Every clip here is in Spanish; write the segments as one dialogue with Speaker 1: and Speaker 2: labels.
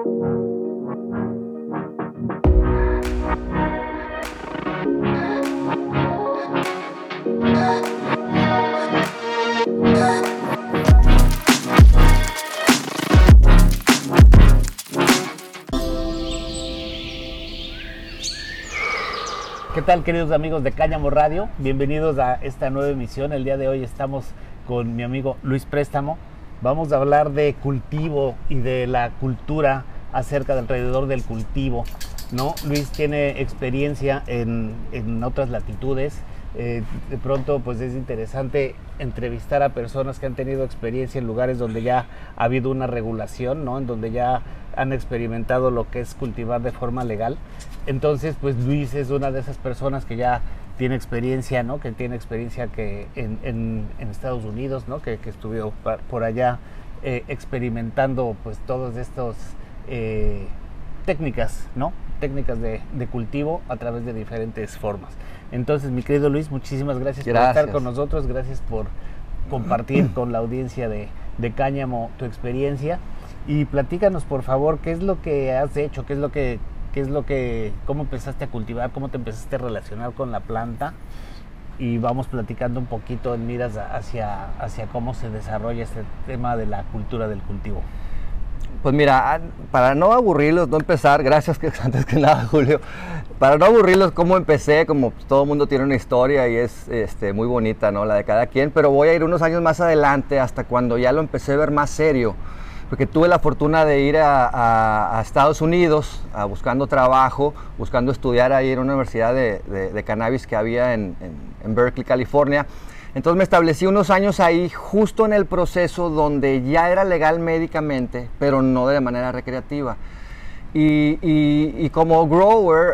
Speaker 1: ¿Qué tal, queridos amigos de Cáñamo Radio? Bienvenidos a esta nueva emisión. El día de hoy estamos con mi amigo Luis Préstamo. Vamos a hablar de cultivo y de la cultura acerca del alrededor del cultivo, ¿no? Luis tiene experiencia en otras latitudes. De pronto pues es interesante entrevistar a personas que han tenido experiencia en lugares donde ya ha habido una regulación, ¿no? En donde ya han experimentado lo que es cultivar de forma legal. Entonces pues Luis es una de esas personas que ya tiene experiencia, ¿no? Que tiene experiencia que en Estados Unidos, ¿no? Que estuvo por allá experimentando pues todos estos técnicas, ¿no? Técnicas de cultivo a través de diferentes formas. Entonces, mi querido Luis, muchísimas gracias por estar con nosotros, gracias por compartir con la audiencia de Cáñamo tu experiencia, y platícanos por favor qué es lo que has hecho, cómo empezaste a cultivar, cómo te empezaste a relacionar con la planta, y vamos platicando un poquito en miras hacia cómo se desarrolla este tema de la cultura del cultivo.
Speaker 2: Pues mira, para no aburrirlos, no empezar, gracias antes que nada, Julio, para no aburrirlos, cómo empecé, como todo el mundo tiene una historia y es muy bonita, ¿no? La de cada quien, pero voy a ir unos años más adelante, hasta cuando ya lo empecé a ver más serio, porque tuve la fortuna de ir a Estados Unidos buscando trabajo, buscando estudiar ahí en una universidad de cannabis que había en Berkeley, California. Entonces me establecí unos años ahí, justo en el proceso donde ya era legal médicamente, pero no de manera recreativa. Y como grower,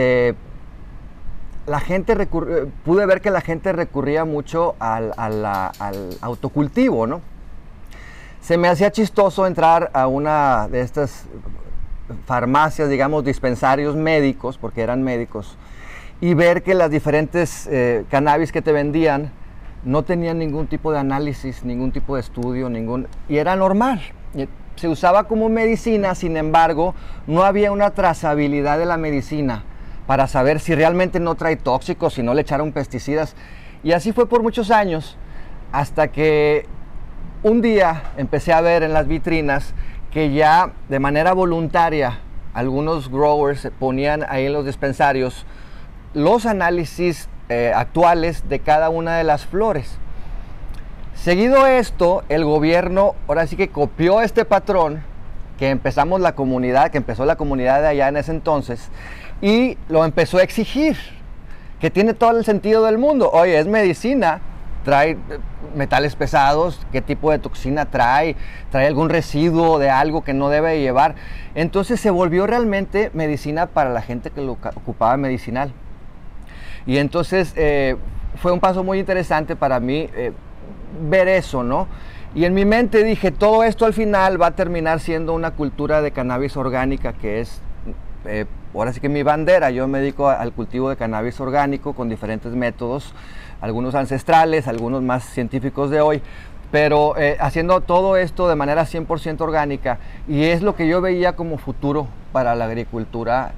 Speaker 2: la gente pude ver que la gente recurría mucho al autocultivo, ¿no? Se me hacía chistoso entrar a una de estas farmacias, digamos, dispensarios médicos, porque eran médicos, y ver que las diferentes cannabis que te vendían no tenían ningún tipo de análisis, ningún tipo de estudio, y era normal. Se usaba como medicina, sin embargo, no había una trazabilidad de la medicina para saber si realmente no trae tóxicos, si no le echaron pesticidas. Y así fue por muchos años, hasta que un día empecé a ver en las vitrinas que ya de manera voluntaria algunos growers ponían ahí en los dispensarios los análisis actuales de cada una de las flores. Seguido esto, el gobierno ahora sí que copió este patrón que empezó la comunidad de allá en ese entonces, y lo empezó a exigir, que tiene todo el sentido del mundo. Oye, es medicina, trae metales pesados, qué tipo de toxina trae algún residuo de algo que no debe llevar. Entonces se volvió realmente medicina para la gente que lo ocupaba medicinal. Y entonces fue un paso muy interesante para mí ver eso, ¿no? Y en mi mente dije, todo esto al final va a terminar siendo una cultura de cannabis orgánica, que es, ahora sí que mi bandera. Yo me dedico al cultivo de cannabis orgánico con diferentes métodos, algunos ancestrales, algunos más científicos de hoy, pero haciendo todo esto de manera 100% orgánica, y es lo que yo veía como futuro para la agricultura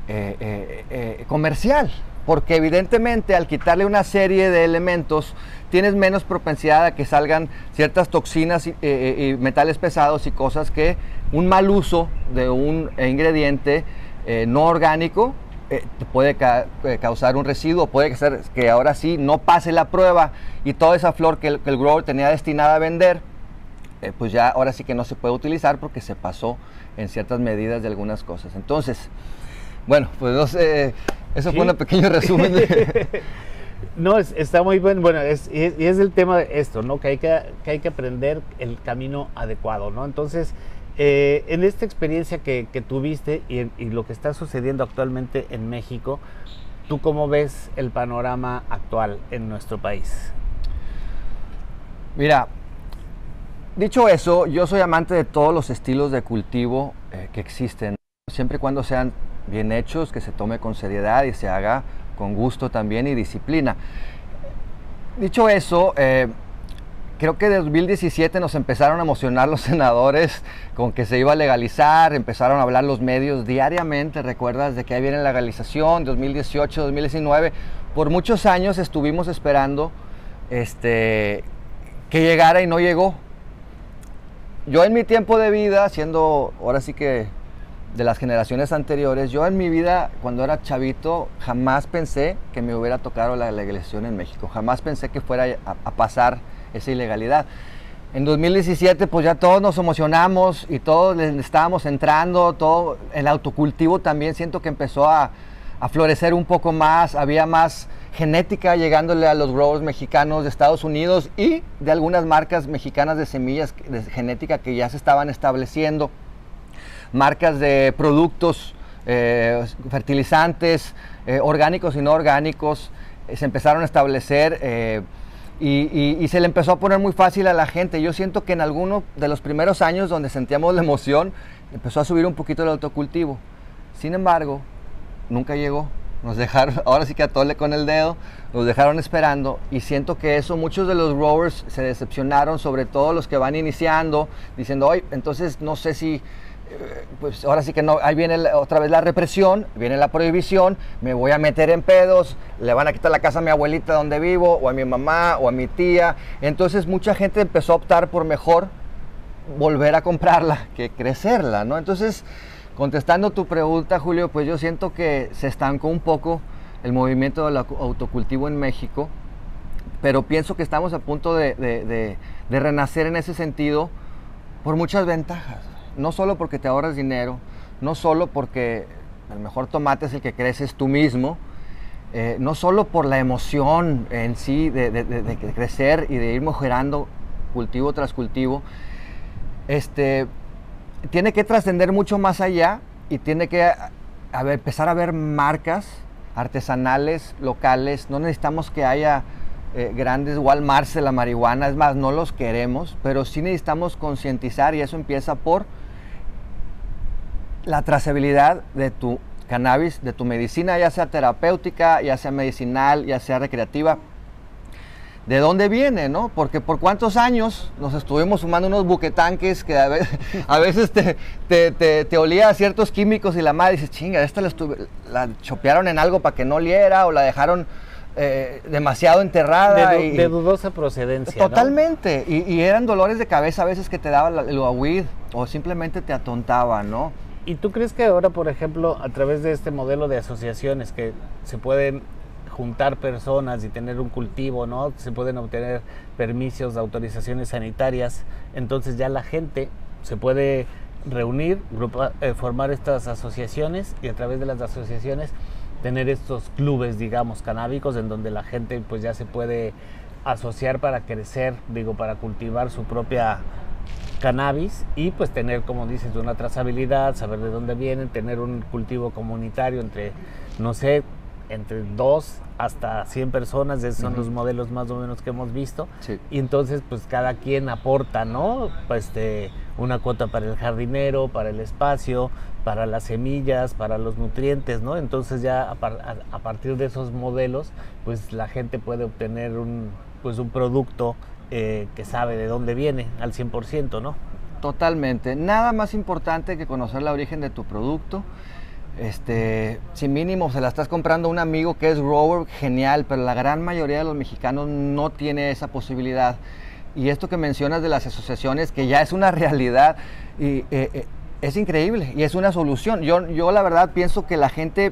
Speaker 2: comercial. Porque evidentemente al quitarle una serie de elementos tienes menos propensidad a que salgan ciertas toxinas y metales pesados y cosas que un mal uso de un ingrediente no orgánico te puede causar un residuo, puede ser que ahora sí no pase la prueba y toda esa flor que el grower tenía destinada a vender, pues ya ahora sí que no se puede utilizar porque se pasó en ciertas medidas de algunas cosas. Entonces, bueno, pues no sé, eso sí. Fue un pequeño resumen.
Speaker 1: No, está muy bueno. Bueno, es el tema de esto, ¿no? Que hay que aprender el camino adecuado, ¿no? Entonces, en esta experiencia que tuviste y lo que está sucediendo actualmente en México, ¿tú cómo ves el panorama actual en nuestro país?
Speaker 2: Mira, dicho eso, yo soy amante de todos los estilos de cultivo que existen, siempre y cuando sean bien hechos, que se tome con seriedad y se haga con gusto también y disciplina. Dicho eso, creo que de 2017 nos empezaron a emocionar los senadores con que se iba a legalizar, empezaron a hablar los medios diariamente, recuerdas de que ahí viene la legalización, 2018, 2019, por muchos años estuvimos esperando que llegara y no llegó. Yo en mi tiempo de vida, siendo ahora sí que de las generaciones anteriores, yo en mi vida cuando era chavito jamás pensé que me hubiera tocado la legalización en México, jamás pensé que fuera a pasar esa ilegalidad. En 2017 pues ya todos nos emocionamos y todos le estábamos entrando, todo el autocultivo también siento que empezó a florecer un poco más, había más genética llegándole a los growers mexicanos de Estados Unidos y de algunas marcas mexicanas de semillas de genética que ya se estaban estableciendo, marcas de productos, fertilizantes, orgánicos y no orgánicos, se empezaron a establecer y se le empezó a poner muy fácil a la gente. Yo siento que en alguno de los primeros años donde sentíamos la emoción, empezó a subir un poquito el autocultivo. Sin embargo, nunca llegó. Nos dejaron, ahora sí que a tole con el dedo, nos dejaron esperando y siento que eso muchos de los growers se decepcionaron, sobre todo los que van iniciando, diciendo, oye, entonces no sé si, pues ahora sí que no, ahí viene otra vez la represión, viene la prohibición, me voy a meter en pedos, le van a quitar la casa a mi abuelita donde vivo, o a mi mamá, o a mi tía. Entonces mucha gente empezó a optar por mejor volver a comprarla que crecerla, ¿no? Entonces, contestando tu pregunta, Julio, pues yo siento que se estancó un poco el movimiento del autocultivo en México, pero pienso que estamos a punto de renacer en ese sentido por muchas ventajas. No solo porque te ahorras dinero, no solo porque el mejor tomate es el que creces tú mismo, no solo por la emoción en sí de crecer y de ir mejorando cultivo tras cultivo, tiene que trascender mucho más allá y tiene que empezar a ver marcas artesanales, locales. No necesitamos que haya grandes Walmarts de la marihuana, es más, no los queremos, pero sí necesitamos concientizar y eso empieza por la trazabilidad de tu cannabis, de tu medicina, ya sea terapéutica, ya sea medicinal, ya sea recreativa. ¿De dónde viene, no? Porque por cuántos años nos estuvimos fumando unos buquetanques que a veces te olía a ciertos químicos y la madre dice, chinga, esta la chopearon en algo para que no oliera o la dejaron demasiado enterrada.
Speaker 1: De dudosa procedencia,
Speaker 2: totalmente, ¿no? Y eran dolores de cabeza a veces que te daba el weed o simplemente te atontaba, ¿no?
Speaker 1: ¿Y tú crees que ahora, por ejemplo, a través de este modelo de asociaciones que se pueden juntar personas y tener un cultivo, ¿no? Se pueden obtener permisos, autorizaciones sanitarias, entonces ya la gente se puede reunir, formar estas asociaciones y a través de las asociaciones tener estos clubes, digamos, canábicos en donde la gente pues ya se puede asociar para crecer, para cultivar su propia cannabis y pues tener, como dices, una trazabilidad, saber de dónde vienen, tener un cultivo comunitario entre, no sé, entre 2 hasta 100 personas, esos son los modelos más o menos que hemos visto.
Speaker 2: Sí.
Speaker 1: Y entonces pues cada quien aporta, ¿no? Pues una cuota para el jardinero, para el espacio, para las semillas, para los nutrientes, ¿no? Entonces ya a partir de esos modelos pues la gente puede obtener un producto que sabe de dónde viene al 100%, ¿no?
Speaker 2: Totalmente. Nada más importante que conocer el origen de tu producto. Si mínimo se la estás comprando a un amigo que es grower, genial, pero la gran mayoría de los mexicanos no tiene esa posibilidad. Y esto que mencionas de las asociaciones, que ya es una realidad, y, es increíble y es una solución. Yo la verdad pienso que la gente,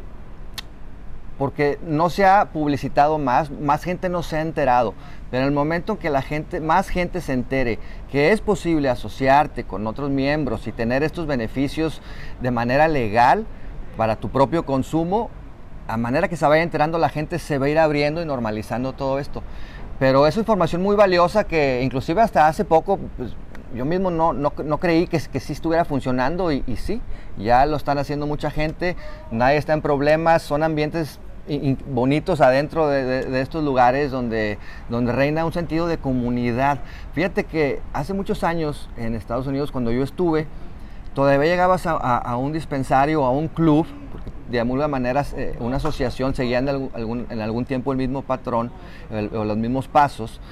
Speaker 2: porque no se ha publicitado más gente no se ha enterado, pero en el momento en que más gente se entere que es posible asociarte con otros miembros y tener estos beneficios de manera legal, para tu propio consumo, a manera que se vaya enterando la gente se va a ir abriendo y normalizando todo esto. Pero es información muy valiosa que inclusive hasta hace poco pues, yo mismo no creí que sí estuviera funcionando y sí, ya lo están haciendo mucha gente, nadie está en problemas, son ambientes bonitos adentro de estos lugares donde reina un sentido de comunidad. Fíjate que hace muchos años en Estados Unidos cuando yo estuve, todavía llegabas a un dispensario, a un club, porque de alguna manera una asociación seguía en algún tiempo el mismo patrón o los mismos pasos,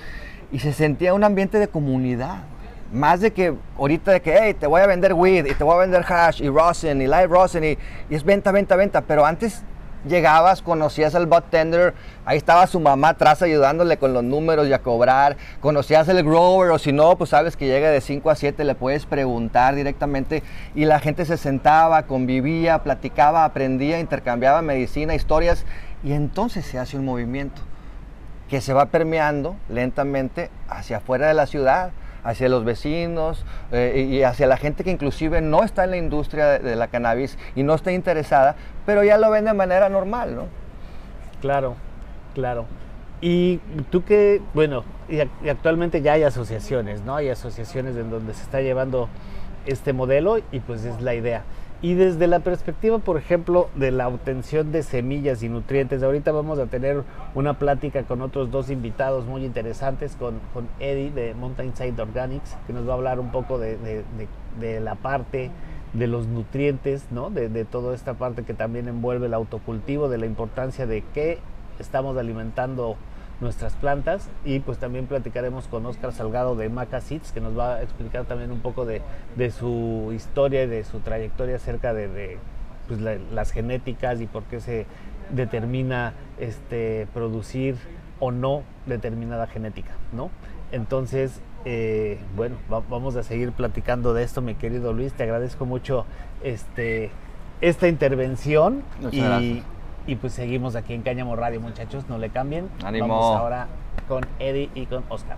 Speaker 2: y se sentía un ambiente de comunidad. Más de que ahorita de que, hey, te voy a vender weed y te voy a vender hash y rosin y live rosin y es venta, venta, venta. Pero antes llegabas, conocías al bartender, ahí estaba su mamá atrás ayudándole con los números y a cobrar. Conocías al grower, o si no, pues sabes que llega de 5 a 7, le puedes preguntar directamente. Y la gente se sentaba, convivía, platicaba, aprendía, intercambiaba medicina, historias. Y entonces se hace un movimiento que se va permeando lentamente hacia afuera de la ciudad, hacia los vecinos y hacia la gente que inclusive no está en la industria de la cannabis y no está interesada, pero ya lo ven de manera normal, ¿no?
Speaker 1: Claro, claro. Y tú que, bueno, y actualmente ya hay asociaciones, ¿no? Hay asociaciones en donde se está llevando este modelo y pues es la idea. Y desde la perspectiva, por ejemplo, de la obtención de semillas y nutrientes, ahorita vamos a tener una plática con otros dos invitados muy interesantes, con Eddie de Mountain Side Organics, que nos va a hablar un poco de la parte de los nutrientes, ¿no? De toda esta parte que también envuelve el autocultivo, de la importancia de qué estamos alimentando nuestras plantas, y pues también platicaremos con Oscar Salgado de Maca Seeds, que nos va a explicar también un poco de su historia y de su trayectoria acerca de pues las genéticas y por qué se determina producir o no determinada genética, ¿no? Entonces, bueno, vamos a seguir platicando de esto, mi querido Luis. Te agradezco mucho esta intervención.
Speaker 2: Muchas gracias.
Speaker 1: Y pues seguimos aquí en Cáñamo Radio, muchachos, no le cambien.
Speaker 2: ¡Ánimo!
Speaker 1: Vamos ahora con Eddie y con Oscar.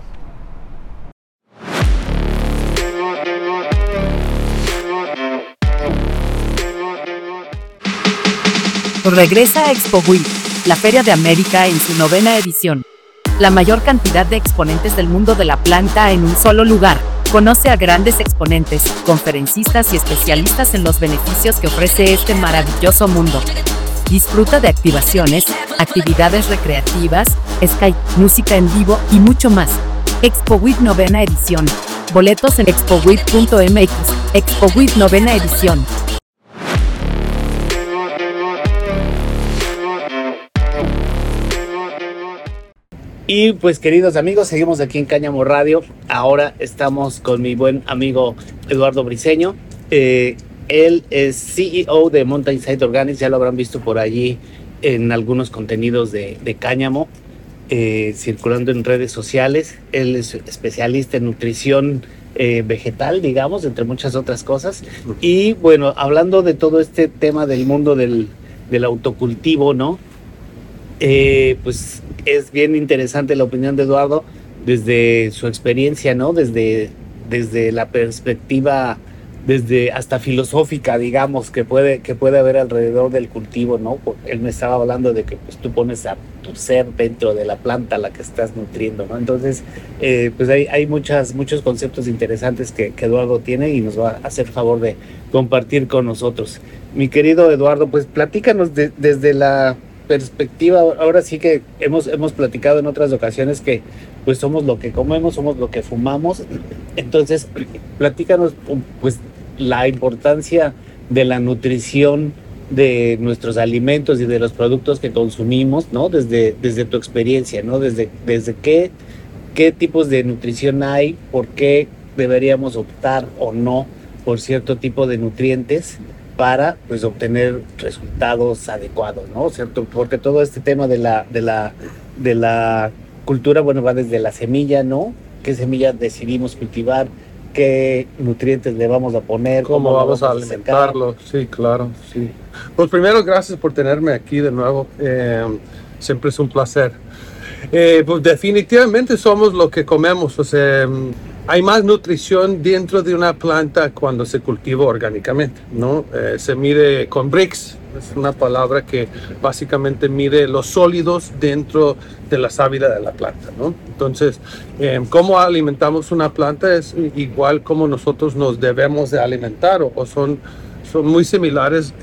Speaker 3: Regresa a Expo Week, la Feria de América en su 9ª edición. La mayor cantidad de exponentes del mundo de la planta en un solo lugar. Conoce a grandes exponentes, conferencistas y especialistas en los beneficios que ofrece este maravilloso mundo. Disfruta de activaciones, actividades recreativas, Skype, música en vivo y mucho más. Expo Week 9ª edición. Boletos en expoweek.mx. Expo Week 9ª edición.
Speaker 1: Y pues queridos amigos, seguimos aquí en Cáñamo Radio. Ahora estamos con mi buen amigo Eduardo Briceño. Él es CEO de Mountain Side Organics, ya lo habrán visto por allí en algunos contenidos de Cáñamo, circulando en redes sociales. Él es especialista en nutrición vegetal, digamos, entre muchas otras cosas. Y bueno, hablando de todo este tema del mundo del autocultivo, ¿no? Pues es bien interesante la opinión de Eduardo desde su experiencia, ¿no? Desde la perspectiva, desde hasta filosófica, digamos, que puede haber alrededor del cultivo, ¿no? Él me estaba hablando de que pues tú pones a tu ser dentro de la planta a la que estás nutriendo, ¿no? Entonces, pues hay muchos conceptos interesantes que Eduardo tiene y nos va a hacer favor de compartir con nosotros. Mi querido Eduardo, pues platícanos desde la perspectiva. Ahora sí que hemos platicado en otras ocasiones que pues somos lo que comemos, somos lo que fumamos. Entonces, platícanos pues la importancia de la nutrición de nuestros alimentos y de los productos que consumimos, ¿no? Desde tu experiencia, ¿no? Desde qué tipos de nutrición hay, por qué deberíamos optar o no por cierto tipo de nutrientes para pues obtener resultados adecuados, ¿no? ¿Cierto? Porque todo este tema de la cultura, bueno, va desde la semilla, ¿no? ¿Qué semilla decidimos cultivar? ¿Qué nutrientes le vamos a poner?
Speaker 4: ¿Cómo vamos a alimentarlo? Sí, claro, sí. Pues primero, gracias por tenerme aquí de nuevo. Siempre es un placer. Pues definitivamente somos lo que comemos. O sea, hay más nutrición dentro de una planta cuando se cultiva orgánicamente, ¿no? Se mide con bricks, es una palabra que básicamente mide los sólidos dentro de la savia de la planta, ¿no? Entonces, cómo alimentamos una planta es igual como nosotros nos debemos de alimentar, o son muy similares.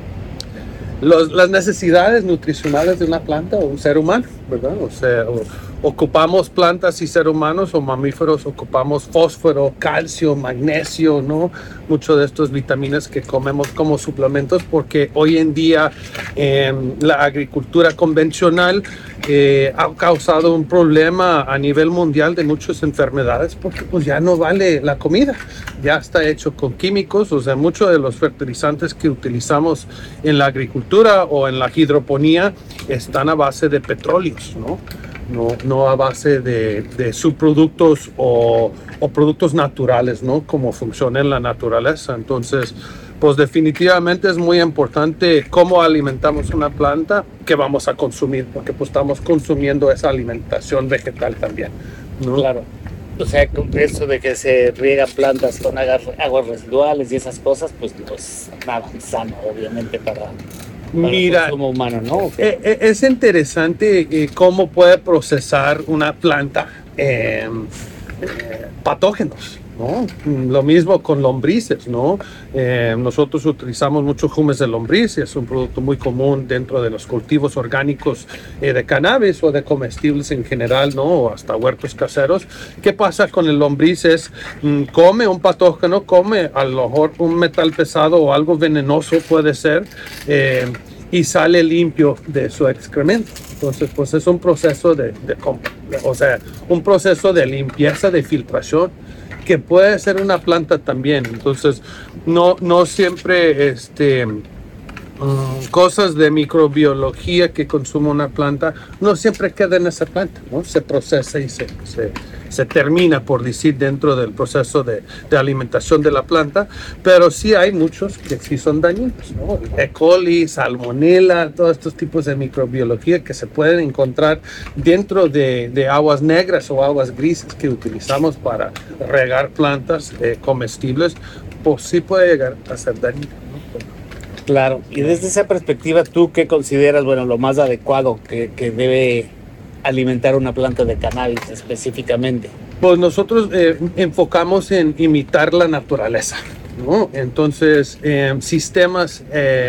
Speaker 4: Las necesidades nutricionales de una planta o un ser humano, ¿verdad? O sea, ocupamos plantas y seres humanos o mamíferos ocupamos fósforo, calcio, magnesio, ¿no? Muchos de estos vitaminas que comemos como suplementos, porque hoy en día la agricultura convencional ha causado un problema a nivel mundial de muchas enfermedades, porque pues ya no vale la comida, ya está hecho con químicos. O sea, muchos de los fertilizantes que utilizamos en la agricultura o en la hidroponía están a base de petróleos, ¿no? No a base de subproductos o productos naturales, ¿no? Como funciona en la naturaleza. Entonces, pues definitivamente es muy importante cómo alimentamos una planta que vamos a consumir, porque pues estamos consumiendo esa alimentación vegetal también, ¿no?
Speaker 1: Claro. O sea, con eso de que se riegan plantas con aguas residuales y esas cosas, pues no es nada sano, obviamente, para el consumo humano, ¿no?
Speaker 4: Es interesante cómo puede procesar una planta patógenos, ¿no? Lo mismo con lombrices, ¿no? Nosotros utilizamos mucho humus de lombriz, es un producto muy común dentro de los cultivos orgánicos de cannabis o de comestibles en general, ¿no? O hasta huertos caseros. ¿Qué pasa con el lombriz? Come un patógeno, come a lo mejor un metal pesado o algo venenoso puede ser, y sale limpio de su excremento. Entonces, pues es un proceso un proceso de limpieza, de filtración, que puede ser una planta también. Entonces, no siempre cosas de microbiología que consume una planta, no siempre queda en esa planta, ¿no? Se procesa y se termina, por decir, dentro del proceso de alimentación de la planta, pero sí hay muchos que sí son dañinos, ¿no? E. coli, salmonella, todos estos tipos de microbiología que se pueden encontrar dentro de aguas negras o aguas grises que utilizamos para regar plantas comestibles, pues sí puede llegar a ser dañino, ¿no?
Speaker 1: Claro, y desde esa perspectiva, ¿tú qué consideras, bueno, lo más adecuado que debe alimentar una planta de cannabis específicamente?
Speaker 4: Pues nosotros enfocamos en imitar la naturaleza, ¿no? Entonces, sistemas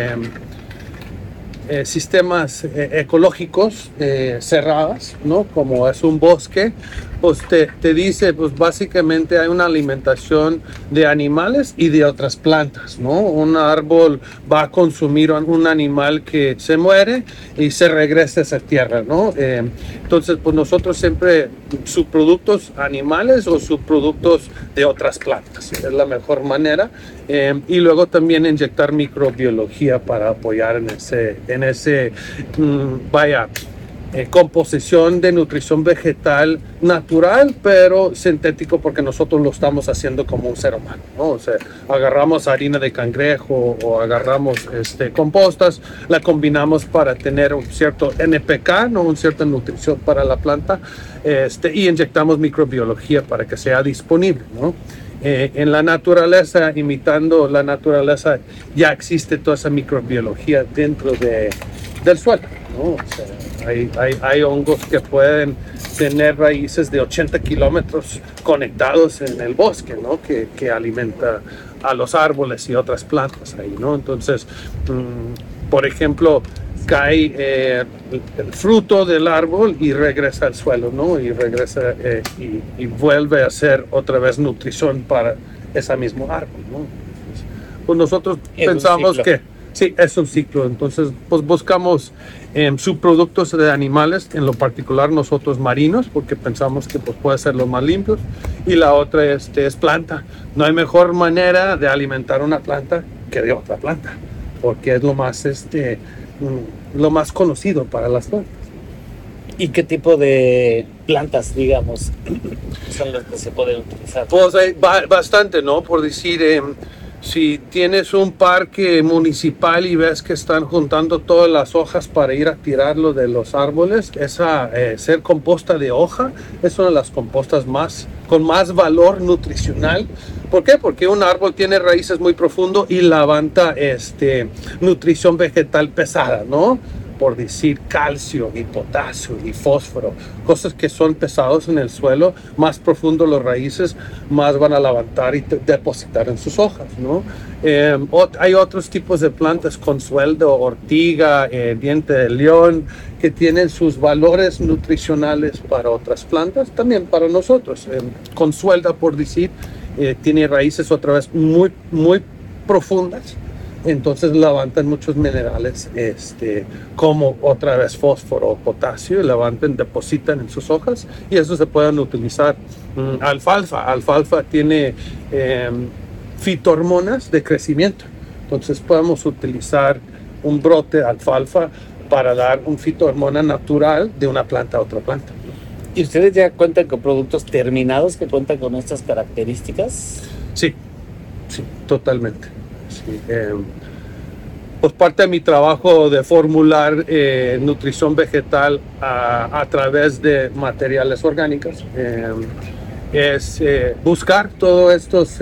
Speaker 4: ecológicos cerrados, ¿no? Como es un bosque, pues te dice, pues básicamente hay una alimentación de animales y de otras plantas, ¿no? Un árbol va a consumir un animal que se muere y se regresa a esa tierra, ¿no? Entonces, pues nosotros siempre subproductos animales o subproductos de otras plantas, es la mejor manera. Y luego también inyectar microbiología para apoyar en ese composición de nutrición vegetal natural, pero sintético, porque nosotros lo estamos haciendo como un ser humano, ¿no? O sea, agarramos harina de cangrejo o agarramos compostas, la combinamos para tener un cierto NPK, ¿no? Una cierta nutrición para la planta, y inyectamos microbiología para que sea disponible, ¿no? En la naturaleza, imitando la naturaleza, ya existe toda esa microbiología dentro del suelo, ¿no? O sea, hay hongos que pueden tener raíces de 80 kilómetros conectados en el bosque, ¿no? Que alimenta a los árboles y otras plantas ahí, ¿no? Entonces, por ejemplo, cae el fruto del árbol y regresa al suelo, ¿no? Y regresa y vuelve a ser otra vez nutrición para ese mismo árbol, ¿no? Entonces, pues nosotros pensamos que sí, es un ciclo. Entonces, pues buscamos subproductos de animales, en lo particular nosotros marinos, porque pensamos que pues, puede ser los más limpios. Y la otra es planta. No hay mejor manera de alimentar una planta que de otra planta, porque es lo más conocido para las plantas.
Speaker 1: ¿Y qué tipo de plantas, digamos, son las que se pueden utilizar?
Speaker 4: Pues hay bastante, ¿no? Por decir, si tienes un parque municipal y ves que están juntando todas las hojas para ir a tirarlo de los árboles, ser composta de hoja es una de las compostas con más valor nutricional. ¿Por qué? Porque un árbol tiene raíces muy profundas y levanta nutrición vegetal pesada, ¿no? por decir calcio y potasio y fósforo, cosas que son pesados en el suelo, más profundo los raíces, más van a levantar y depositar en sus hojas, ¿no? Hay otros tipos de plantas, consueldo, ortiga, diente de león, que tienen sus valores nutricionales para otras plantas, también para nosotros. Consuelda, por decir, tiene raíces otra vez muy, muy profundas, entonces levantan muchos minerales, como otra vez fósforo o potasio, levantan, depositan en sus hojas y eso se pueden utilizar. Alfalfa tiene fitohormonas de crecimiento, entonces podemos utilizar un brote de alfalfa para dar un fitohormona natural de una planta a otra planta.
Speaker 1: ¿Y ustedes ya cuentan con productos terminados que cuentan con estas características?
Speaker 4: Sí, totalmente. Sí, pues parte de mi trabajo de formular nutrición vegetal a través de materiales orgánicos es buscar todas estas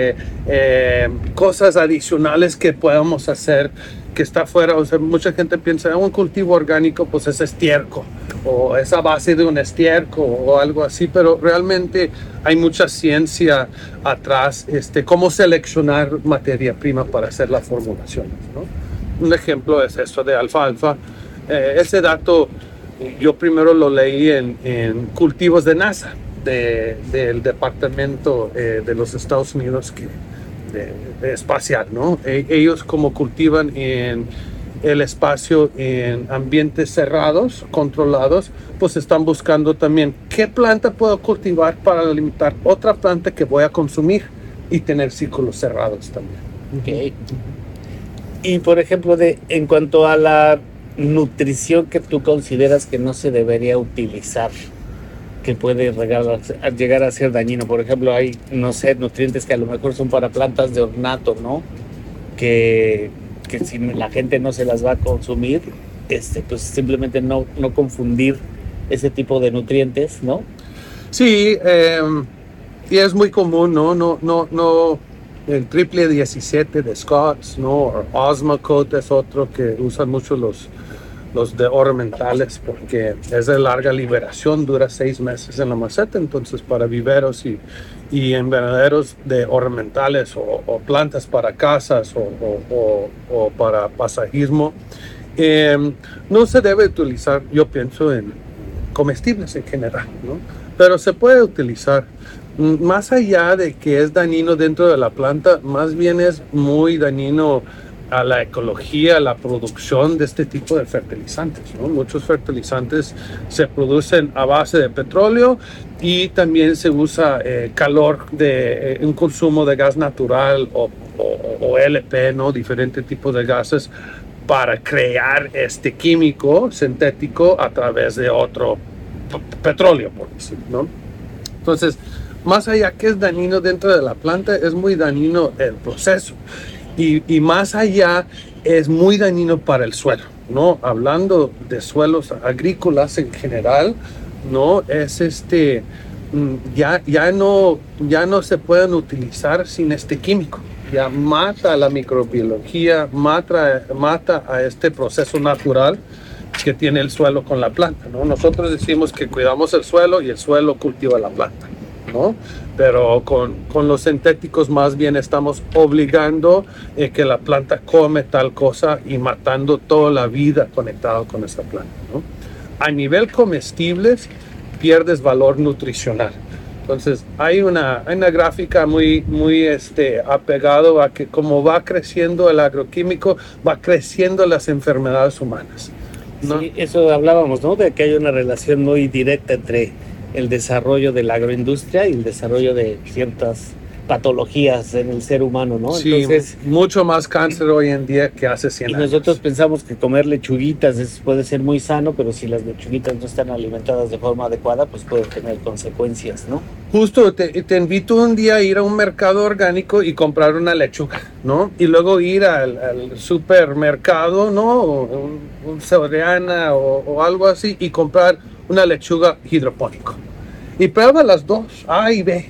Speaker 4: cosas adicionales que podamos hacer que está fuera. O sea, mucha gente piensa un cultivo orgánico pues es estiércol o es a base de un estiércol o algo así, pero realmente hay mucha ciencia atrás, cómo seleccionar materia prima para hacer las formulaciones, ¿no? Un ejemplo es esto de alfalfa. Ese dato yo primero lo leí en cultivos de NASA, del Departamento de los Estados Unidos de espacial, ¿no? Ellos como cultivan en el espacio en ambientes cerrados, controlados, pues están buscando también qué planta puedo cultivar para limitar otra planta que voy a consumir y tener círculos cerrados también.
Speaker 1: Okay. Y por ejemplo, en cuanto a la nutrición que tú consideras que no se debería utilizar, que puede llegar a ser dañino. Por ejemplo, hay, no sé, nutrientes que a lo mejor son para plantas de ornato, ¿no? Que si la gente no se las va a consumir, pues simplemente no confundir ese tipo de nutrientes, ¿no?
Speaker 4: Sí, y es muy común, ¿no? El triple 17 de Scotts, ¿no? O Osmocote es otro que usan mucho los de ornamentales porque es de larga liberación, dura 6 meses en la maceta, entonces para viveros y invernaderos de ornamentales o plantas para casas o para pasajismo, no se debe utilizar, yo pienso, en comestibles en general, ¿no? Pero se puede utilizar. Más allá de que es dañino dentro de la planta, más bien es muy dañino a la ecología, a la producción de este tipo de fertilizantes, ¿no? Muchos fertilizantes se producen a base de petróleo y también se usa calor de un consumo de gas natural o LP, ¿no? Diferentes tipos de gases para crear este químico sintético a través de otro petróleo, por decirlo, ¿no? Entonces, más allá que es dañino dentro de la planta, es muy dañino el proceso. Y más allá es muy dañino para el suelo, ¿no? Hablando de agrícolas en general, ¿no? Es ya no se pueden utilizar sin este químico. Ya mata a la microbiología, mata a este proceso natural que tiene el suelo con la planta, ¿no? Nosotros decimos que cuidamos el suelo y el suelo cultiva la planta, ¿no? Pero con los sintéticos más bien estamos obligando que la planta come tal cosa y matando toda la vida conectada con esa planta, ¿no? A nivel comestibles pierdes valor nutricional. Entonces hay una gráfica muy apegado a que como va creciendo el agroquímico, va creciendo las enfermedades humanas, ¿no?
Speaker 1: Sí, eso hablábamos, ¿no? De que hay una relación muy directa entre el desarrollo de la agroindustria y el desarrollo de ciertas patologías en el ser humano, ¿no?
Speaker 4: Sí, entonces, mucho más cáncer hoy en día que hace 100 años.
Speaker 1: Nosotros pensamos que comer lechuguitas puede ser muy sano, pero si las lechuguitas no están alimentadas de forma adecuada, pues pueden tener consecuencias, ¿no?
Speaker 4: Justo, te invito un día a ir a un mercado orgánico y comprar una lechuga, ¿no? Y luego ir al supermercado, ¿no? Un Soriana o algo así, y comprar una lechuga hidropónica. Y prueba las dos, A y B.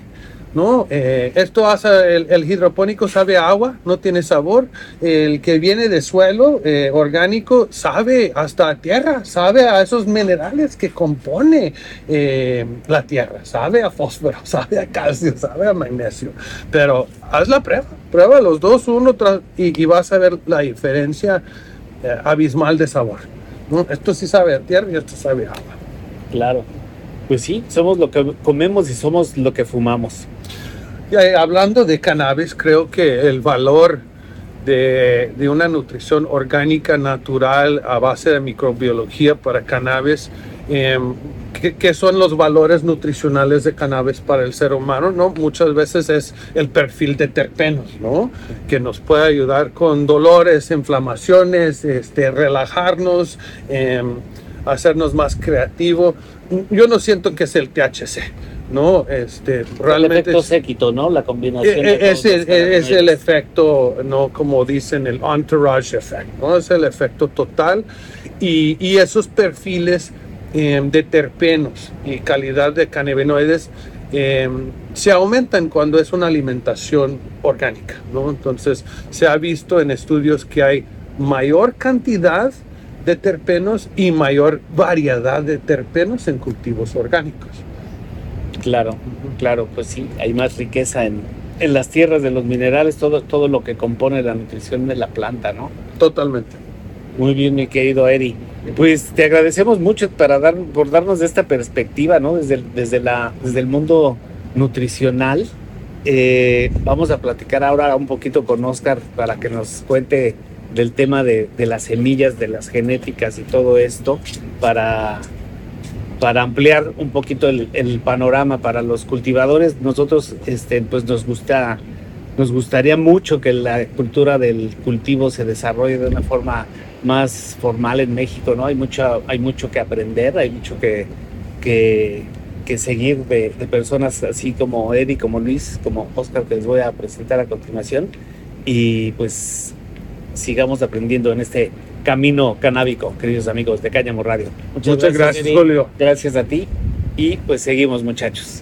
Speaker 4: ¿no? Esto hace, el hidropónico sabe a agua, no tiene sabor. El que viene de suelo orgánico sabe hasta a tierra, sabe a esos minerales que compone la tierra, sabe a fósforo, sabe a calcio, sabe a magnesio. Pero haz la prueba los dos uno y vas a ver la diferencia abismal de sabor, ¿no? Esto sí sabe a tierra y esto sabe a agua.
Speaker 1: Claro. Pues sí, somos lo que comemos y somos lo que fumamos.
Speaker 4: Y hablando de cannabis, creo que el valor de una nutrición orgánica, natural, a base de microbiología para cannabis, ¿qué son los valores nutricionales de cannabis para el ser humano? ¿No? Muchas veces es el perfil de terpenos, ¿no? Que nos puede ayudar con dolores, inflamaciones, relajarnos, hacernos más creativos. Yo no siento que es el THC, ¿no? Realmente
Speaker 1: el efecto séquito, ¿no? La combinación
Speaker 4: es el efecto, ¿no? Como dicen, el entourage effect, ¿no? Es el efecto total y esos perfiles de terpenos y calidad de cannabinoides se aumentan cuando es una alimentación orgánica, ¿no? Entonces se ha visto en estudios que hay mayor cantidad de terpenos y mayor variedad de terpenos en cultivos orgánicos.
Speaker 1: Claro, claro, pues sí, hay más riqueza en las tierras de los minerales, todo lo que compone la nutrición de la planta, ¿no?
Speaker 4: Totalmente.
Speaker 1: Muy bien, mi querido Eri. Pues te agradecemos mucho por darnos de esta perspectiva, ¿no? Desde el mundo nutricional. Vamos a platicar ahora un poquito con Oscar para que nos cuente del tema de las semillas, de las genéticas y todo esto, para ampliar un poquito el panorama para los cultivadores. Nosotros pues nos gustaría mucho que la cultura del cultivo se desarrolle de una forma más formal en México, ¿no? Hay mucho que aprender, hay mucho que seguir de personas así como Eddie, como Luis, como Oscar, que les voy a presentar a continuación, y pues sigamos aprendiendo en este camino canábico, queridos amigos de Cáñamo Radio.
Speaker 4: Muchas gracias,
Speaker 1: Eddie.
Speaker 4: Julio.
Speaker 1: Gracias a ti y pues seguimos, muchachos.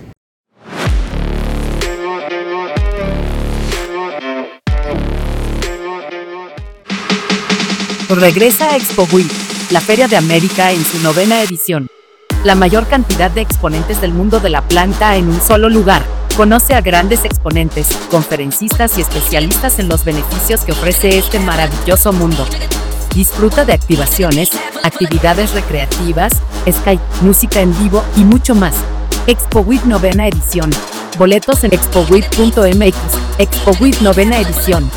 Speaker 3: Regresa a Expo Week, la Feria de América en su 9ª edición. La mayor cantidad de exponentes del mundo de la planta en un solo lugar. Conoce a grandes exponentes, conferencistas y especialistas en los beneficios que ofrece este maravilloso mundo. Disfruta de activaciones, actividades recreativas, Skype, música en vivo y mucho más. Expo Week 9ª edición. Boletos en expoweek.mx. Expo Week 9ª edición.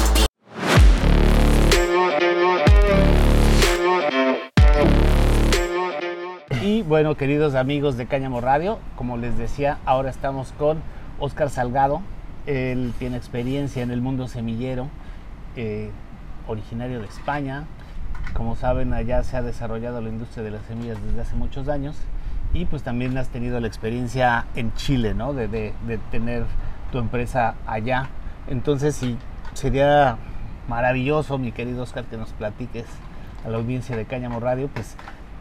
Speaker 1: Y bueno, queridos amigos de Cáñamo Radio, como les decía, ahora estamos con Oscar Salgado. Él tiene experiencia en el mundo semillero, originario de España. Como saben, allá se ha desarrollado la industria de las semillas desde hace muchos años. Y pues también has tenido la experiencia en Chile, ¿no? De tener tu empresa allá. Entonces sí, sería maravilloso, mi querido Oscar, que nos platiques a la audiencia de Cáñamo Radio, pues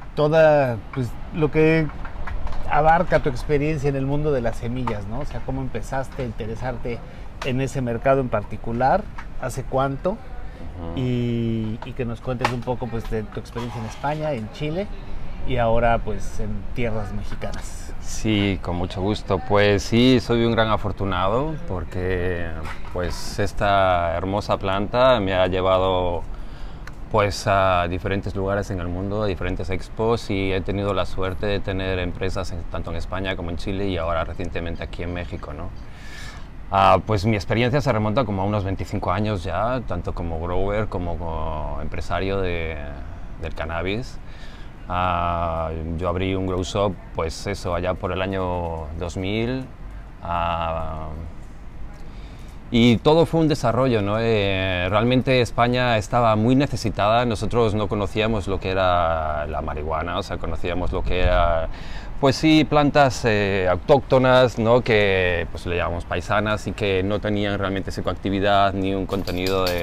Speaker 1: lo que abarca tu experiencia en el mundo de las semillas, ¿no? O sea, cómo empezaste a interesarte en ese mercado en particular, hace cuánto, y que nos cuentes un poco pues de tu experiencia en España, en Chile y ahora pues en tierras mexicanas.
Speaker 5: Sí, con mucho gusto. Pues sí, soy un gran afortunado porque pues esta hermosa planta me ha llevado pues a diferentes lugares en el mundo, a diferentes expos, y he tenido la suerte de tener empresas tanto en España como en Chile y ahora recientemente aquí en México, ¿no? Pues mi experiencia se remonta como a unos 25 años ya, tanto como grower como empresario del cannabis. Yo abrí un grow shop, pues eso, allá por el año 2000. Y todo fue un desarrollo, ¿no? Realmente España estaba muy necesitada. Nosotros no conocíamos lo que era la marihuana, o sea, conocíamos lo que era, pues sí, plantas autóctonas, ¿no? Que pues le llamamos paisanas y que no tenían realmente psicoactividad ni un contenido de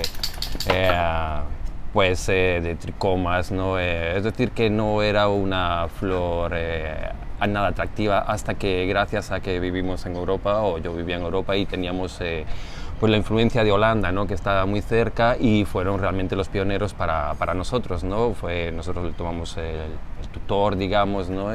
Speaker 5: tricomas, ¿no? Es decir, que no era una flor nada atractiva hasta que gracias a que vivimos en Europa, o yo vivía en Europa y teníamos pues la influencia de Holanda, ¿no? Que estaba muy cerca y fueron realmente los pioneros para nosotros, ¿no? Nosotros le tomamos el tutor, digamos, ¿no?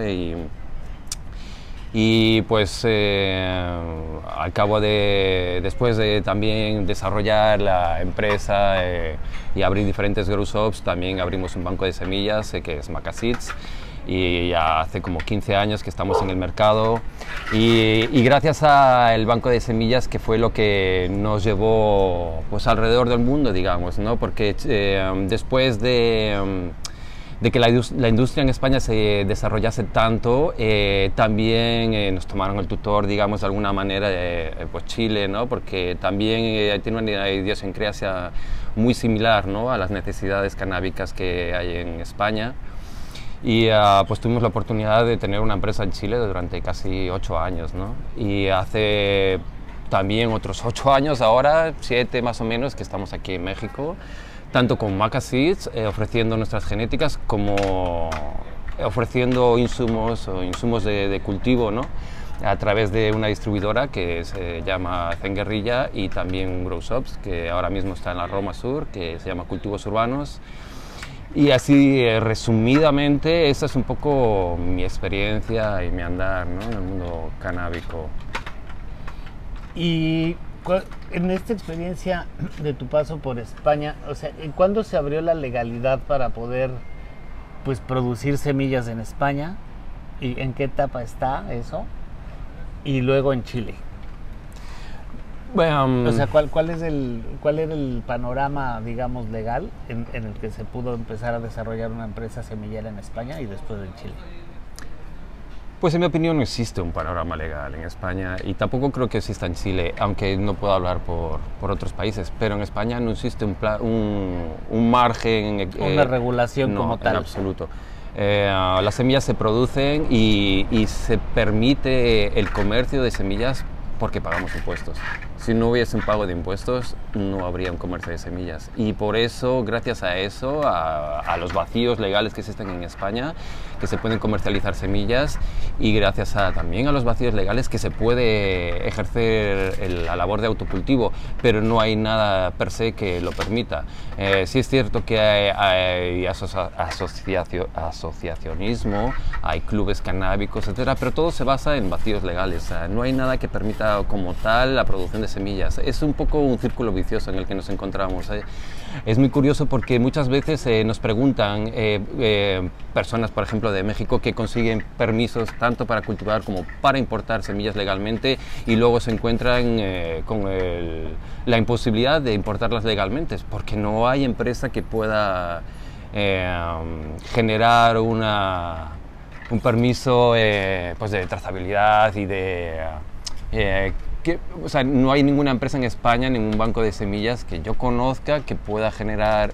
Speaker 5: Y pues al cabo después de también desarrollar la empresa y abrir diferentes grow shops, también abrimos un banco de semillas que es Maca Seeds, y ya hace como 15 años que estamos en el mercado y gracias al banco de semillas, que fue lo que nos llevó pues alrededor del mundo, digamos, ¿no? Porque después de que la industria en España se desarrollase tanto, también nos tomaron el tutor, digamos, de alguna manera, pues Chile, ¿no? Porque también tiene una idiosincrasia muy similar, ¿no? A las necesidades canábicas que hay en España. Y pues tuvimos la oportunidad de tener una empresa en Chile durante casi 8 años, ¿no? Y hace también otros 8 años, ahora 7 más o menos, que estamos aquí en México, tanto con Maca Seeds, ofreciendo nuestras genéticas, como ofreciendo insumos de cultivo, ¿no? A través de una distribuidora que se llama Zen Guerrilla, y también Grow Shops, que ahora mismo está en la Roma Sur, que se llama Cultivos Urbanos. Y así, resumidamente, esa es un poco mi experiencia y mi andar, ¿no? En el mundo canábico.
Speaker 1: Y en esta experiencia de tu paso por España, o sea, ¿cuándo se abrió la legalidad para poder, pues, producir semillas en España? ¿Y en qué etapa está eso? Y luego en Chile.
Speaker 5: Bueno,
Speaker 1: O sea, ¿cuál era el panorama, digamos, legal en el que se pudo empezar a desarrollar una empresa semillera en España y después en Chile?
Speaker 5: pues en mi opinión no existe un panorama legal en España, y tampoco creo que exista en Chile, aunque no puedo hablar por otros países, pero en España no existe un margen...
Speaker 1: Una regulación
Speaker 5: no,
Speaker 1: como tal.
Speaker 5: en absoluto. Las semillas se producen y se permite el comercio de semillas porque pagamos impuestos. Si no hubiese un pago de impuestos, no habría un comercio de semillas. Y por eso, gracias a eso, a los vacíos legales que existen en España, que se pueden comercializar semillas, y gracias también a los vacíos legales que se puede ejercer la labor de autocultivo, pero no hay nada per se que lo permita. Sí es cierto que hay asociacionismo, hay clubes canábicos, etcétera, pero todo se basa en vacíos legales. No hay nada que permita como tal la producción de semillas. Es un poco un círculo vicioso en el que nos encontramos. Es muy curioso porque muchas veces nos preguntan personas, por ejemplo, de México, que consiguen permisos tanto para cultivar como para importar semillas legalmente, y luego se encuentran con la imposibilidad de importarlas legalmente, porque no hay empresa que pueda generar un permiso pues de trazabilidad y de... o sea, no hay ninguna empresa en España, ningún banco de semillas que yo conozca que pueda generar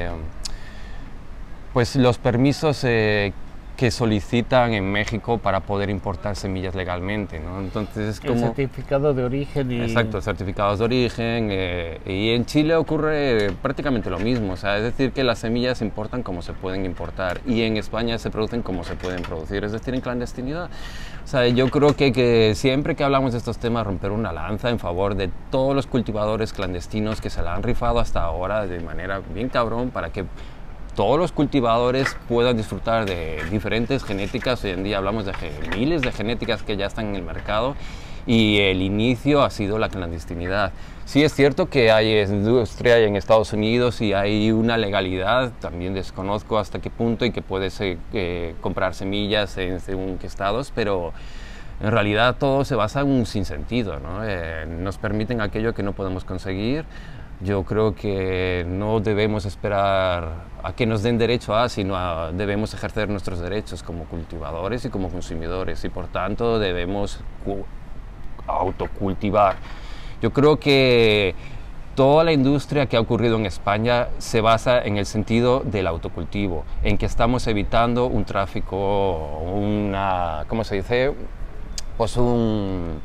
Speaker 5: pues los permisos que solicitan en México para poder importar semillas legalmente, ¿no? Entonces es como...
Speaker 1: El certificado de origen y...
Speaker 5: Exacto, certificados de origen. Y en Chile ocurre prácticamente lo mismo. O sea, es decir, que las semillas se importan como se pueden importar, y en España se producen como se pueden producir, es decir, en clandestinidad. O sea, yo creo que siempre que hablamos de estos temas, romper una lanza en favor de todos los cultivadores clandestinos que se la han rifado hasta ahora de manera bien cabrón para que todos los cultivadores puedan disfrutar de diferentes genéticas. Hoy en día hablamos de miles de genéticas que ya están en el mercado, y el inicio ha sido la clandestinidad. Sí es cierto que hay industria en Estados Unidos y hay una legalidad, también desconozco hasta qué punto, y que puedes comprar semillas en según qué estados, pero en realidad todo se basa en un sinsentido, ¿no? Nos permiten aquello que no podemos conseguir. Yo creo que no debemos esperar a que nos den derecho sino debemos ejercer nuestros derechos como cultivadores y como consumidores, y por tanto debemos autocultivar. Yo creo que toda la industria que ha ocurrido en España se basa en el sentido del autocultivo, en que estamos evitando un tráfico, ¿cómo se dice? Pues una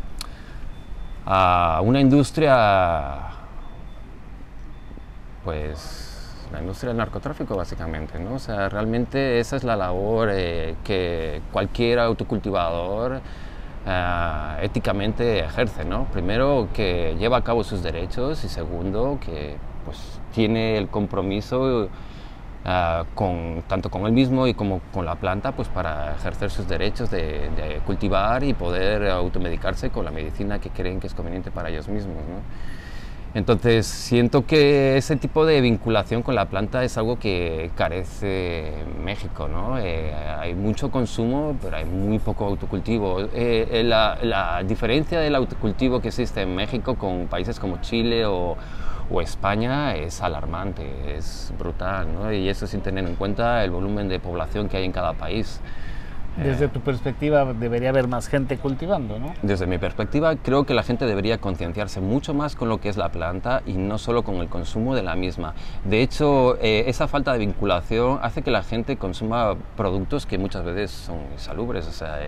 Speaker 5: industria pues la industria del narcotráfico básicamente, ¿no? O sea, realmente esa es la labor que cualquier autocultivador éticamente ejerce, ¿no? Primero, que lleva a cabo sus derechos, y segundo, que pues tiene el compromiso tanto con él mismo y como con la planta, pues para ejercer sus derechos de cultivar y poder automedicarse con la medicina que creen que es conveniente para ellos mismos, ¿no? Entonces siento que ese tipo de vinculación con la planta es algo que carece México, ¿no? Hay mucho consumo, pero hay muy poco autocultivo. La diferencia del autocultivo que existe en México con países como Chile o España es alarmante, es brutal, ¿no? Y eso sin tener en cuenta el volumen de población que hay en cada país.
Speaker 1: Desde tu perspectiva, debería haber más gente cultivando, ¿no?
Speaker 5: Desde mi perspectiva, creo que la gente debería concienciarse mucho más con lo que es la planta y no solo con el consumo de la misma. De hecho, esa falta de vinculación hace que la gente consuma productos que muchas veces son insalubres, o sea,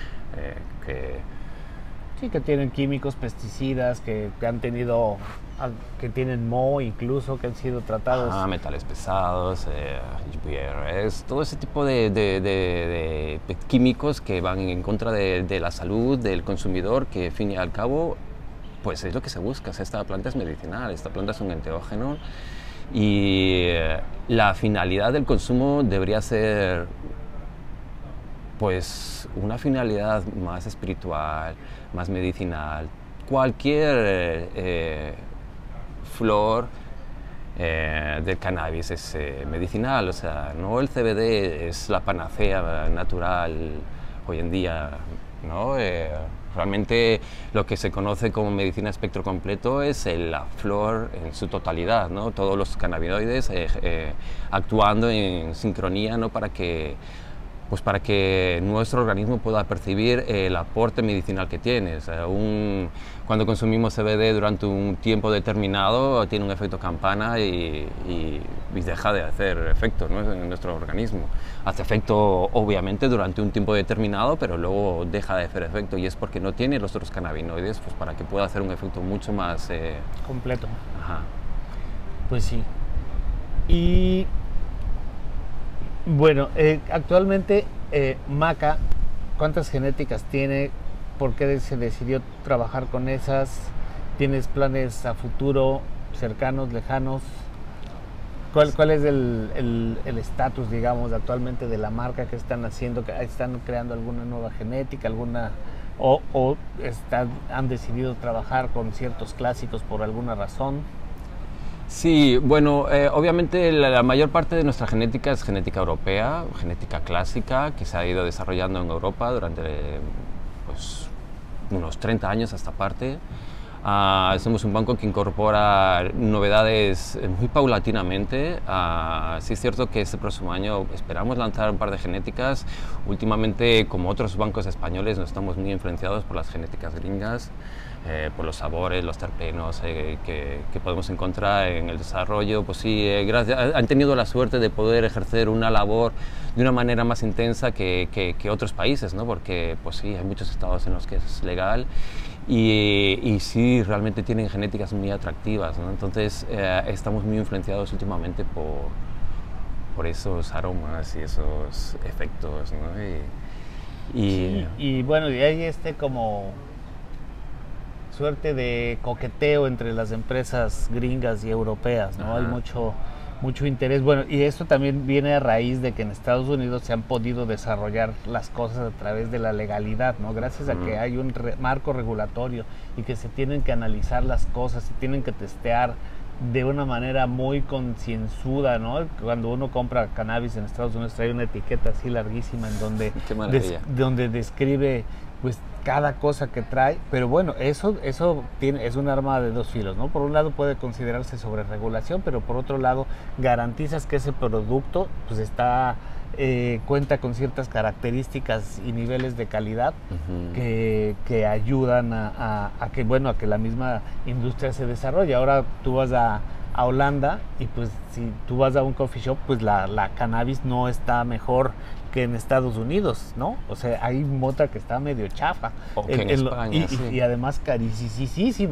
Speaker 1: Sí, que tienen químicos, pesticidas, que han tenido, que tienen moho incluso, que han sido tratados.
Speaker 5: Metales pesados, GPRS, todo ese tipo de químicos que van en contra de la salud del consumidor, que al fin y al cabo pues es lo que se busca. O sea, esta planta es medicinal, esta planta es un enteógeno, y la finalidad del consumo debería ser pues una finalidad más espiritual, más medicinal. Cualquier flor del cannabis es medicinal, o sea, no el CBD es la panacea natural hoy en día, ¿no? Realmente lo que se conoce como medicina espectro completo es la flor en su totalidad, ¿no? Todos los cannabinoides actuando en sincronía, ¿no? Para que nuestro organismo pueda percibir el aporte medicinal que tiene. O sea, cuando consumimos CBD durante un tiempo determinado, tiene un efecto campana y deja de hacer efecto, ¿no? En nuestro organismo. Hace efecto, obviamente, durante un tiempo determinado, pero luego deja de hacer efecto, y es porque no tiene los otros cannabinoides, pues para que pueda hacer un efecto mucho más
Speaker 1: completo.
Speaker 5: Ajá.
Speaker 1: Pues sí. Y bueno, actualmente Maca, ¿cuántas genéticas tiene? ¿Por qué se decidió trabajar con esas? ¿Tienes planes a futuro, cercanos, lejanos? ¿Cuál es el estatus, digamos, actualmente de la marca que están haciendo? ¿Están creando alguna nueva genética, han decidido trabajar con ciertos clásicos por alguna razón?
Speaker 5: Sí, bueno, obviamente la mayor parte de nuestra genética es genética europea, genética clásica, que se ha ido desarrollando en Europa durante pues, unos 30 años a esta parte. Somos un banco que incorpora novedades muy paulatinamente. Sí es cierto que este próximo año esperamos lanzar un par de genéticas. Últimamente, como otros bancos españoles, no estamos muy influenciados por las genéticas gringas, por los sabores, los terpenos que podemos encontrar en el desarrollo. Pues sí, han tenido la suerte de poder ejercer una labor de una manera más intensa que otros países, ¿no? Porque pues sí, hay muchos estados en los que es legal. Y sí, realmente tienen genéticas muy atractivas, ¿no? Entonces estamos muy influenciados últimamente por esos aromas y esos efectos, ¿no?
Speaker 1: Sí, y bueno, y hay como suerte de coqueteo entre las empresas gringas y europeas, ¿no?
Speaker 5: Ajá.
Speaker 1: Hay mucho interés. Bueno, y esto también viene a raíz de que en Estados Unidos se han podido desarrollar las cosas a través de la legalidad, ¿no? Gracias a que hay un marco regulatorio y que se tienen que analizar las cosas, se tienen que testear de una manera muy concienzuda, ¿no? Cuando uno compra cannabis en Estados Unidos trae una etiqueta así larguísima en donde, donde describe pues cada cosa que trae, pero bueno, eso es un arma de dos filos, ¿no? Por un lado puede considerarse sobre regulación, pero por otro lado garantizas que ese producto pues cuenta con ciertas características y niveles de calidad que ayudan a que la misma industria se desarrolle. Ahora tú vas a Holanda y pues si tú vas a un coffee shop, pues la cannabis no está mejor que en Estados Unidos, ¿no? O sea, hay mota que está medio chafa.
Speaker 5: O que en España, sí.
Speaker 1: Y además carísima.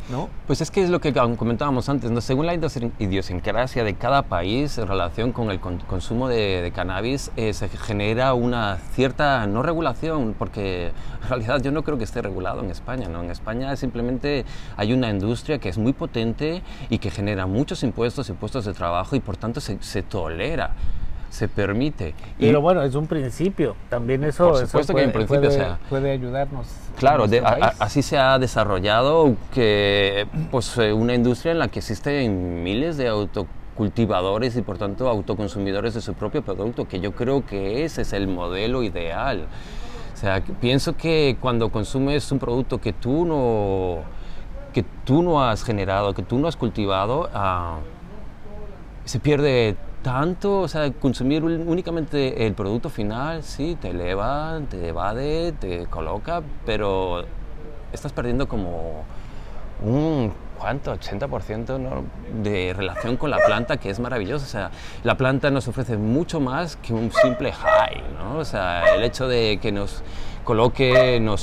Speaker 1: ¿no?
Speaker 5: Pues es que es lo que comentábamos antes, ¿no? Según la idiosincrasia de cada país en relación con el consumo de cannabis, se genera una cierta no regulación, porque en realidad yo no creo que esté regulado en España, ¿no? En España simplemente hay una industria que es muy potente y que genera muchos impuestos y puestos de trabajo, y por tanto se tolera, se permite.
Speaker 1: Pero bueno, es un principio, también eso,
Speaker 5: por supuesto que en principio,
Speaker 1: puede ayudarnos.
Speaker 5: Claro, así se ha desarrollado que, pues, una industria en la que existen miles de autocultivadores y por tanto autoconsumidores de su propio producto, que yo creo que ese es el modelo ideal. O sea, pienso que cuando consumes un producto que tú no has generado, que tú no has cultivado, se pierde tanto. O sea, consumir únicamente el producto final, sí, te eleva, te evade, te coloca, pero estás perdiendo como un, ¿cuánto? 80%, ¿no?, de relación con la planta, que es maravilloso. O sea, la planta nos ofrece mucho más que un simple high, ¿no? O sea, el hecho de que nos coloque, nos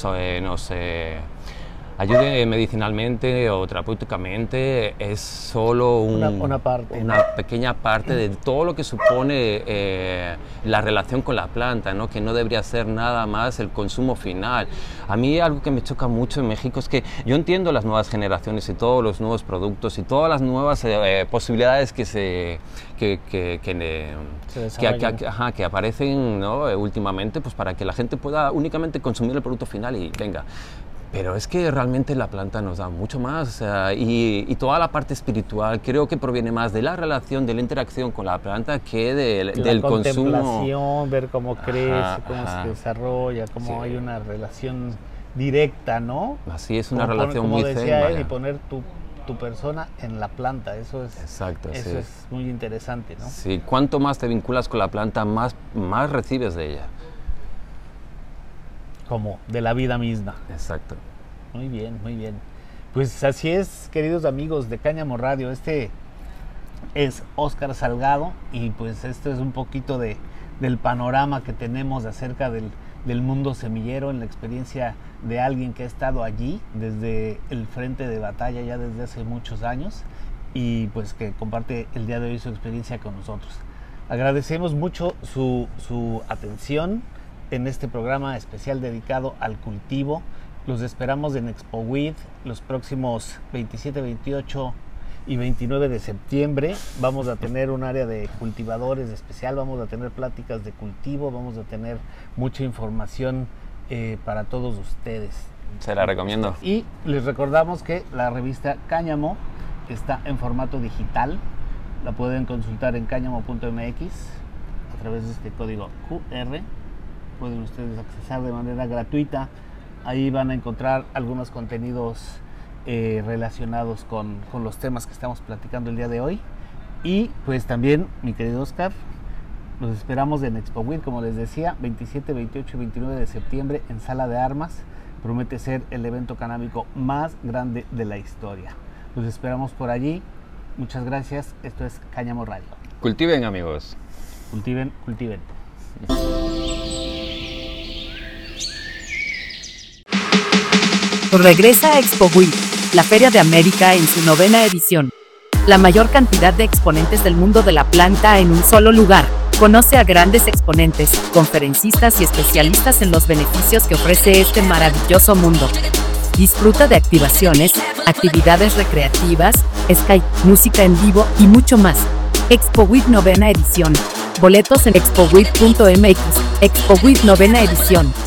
Speaker 5: ayude medicinalmente o terapéuticamente es solo
Speaker 1: una parte,
Speaker 5: una pequeña parte de todo lo que supone la relación con la planta, ¿no? Que no debería ser nada más el consumo final. A mí algo que me choca mucho en México es que yo entiendo las nuevas generaciones y todos los nuevos productos y todas las nuevas posibilidades que aparecen, ¿no?, últimamente, pues para que la gente pueda únicamente consumir el producto final y venga. Pero es que realmente la planta nos da mucho más, o sea, y toda la parte espiritual creo que proviene más de la relación, de la interacción con la planta que del consumo.
Speaker 1: La contemplación, ver cómo crece, cómo se desarrolla, cómo hay una relación directa, ¿no?
Speaker 5: Así es, una relación muy zen.
Speaker 1: Como decía él, y poner tu persona en la planta, eso es,
Speaker 5: exacto,
Speaker 1: eso
Speaker 5: sí.
Speaker 1: es muy interesante, ¿no?
Speaker 5: Sí, cuanto más te vinculas con la planta, más recibes de ella.
Speaker 1: Como de la vida misma.
Speaker 5: Exacto.
Speaker 1: Muy bien, muy bien. Pues así es, queridos amigos de Cáñamo Radio. Este es Óscar Salgado y pues esto es un poquito del panorama que tenemos acerca del mundo semillero, en la experiencia de alguien que ha estado allí desde el frente de batalla ya desde hace muchos años y pues que comparte el día de hoy su experiencia con nosotros. Agradecemos mucho su atención en este programa especial dedicado al cultivo. Los esperamos en ExpoWeed los próximos 27, 28 y 29 de septiembre. Vamos a tener un área de cultivadores especial, vamos a tener pláticas de cultivo, vamos a tener mucha información para todos ustedes.
Speaker 5: Se la recomiendo.
Speaker 1: Y les recordamos que la revista Cáñamo está en formato digital. La pueden consultar en cáñamo.mx a través de este código QR. Pueden ustedes accesar de manera gratuita. Ahí van a encontrar algunos contenidos relacionados con los temas que estamos platicando el día de hoy. Y pues también, mi querido Óscar, los esperamos en ExpoWeed, como les decía, 27, 28 y 29 de septiembre en Sala de Armas. Promete ser el evento canábico más grande de la historia. Los esperamos por allí. Muchas gracias. Esto es Cáñamo Radio.
Speaker 5: Cultiven, amigos.
Speaker 1: Cultiven, cultiven.
Speaker 3: Regresa a ExpoWeed, la Feria de América en su 9ª edición. La mayor cantidad de exponentes del mundo de la planta en un solo lugar. Conoce a grandes exponentes, conferencistas y especialistas en los beneficios que ofrece este maravilloso mundo. Disfruta de activaciones, actividades recreativas, Skype, música en vivo y mucho más. ExpoWeed 9ª edición. Boletos en expoweed.mx. ExpoWeed 9ª edición.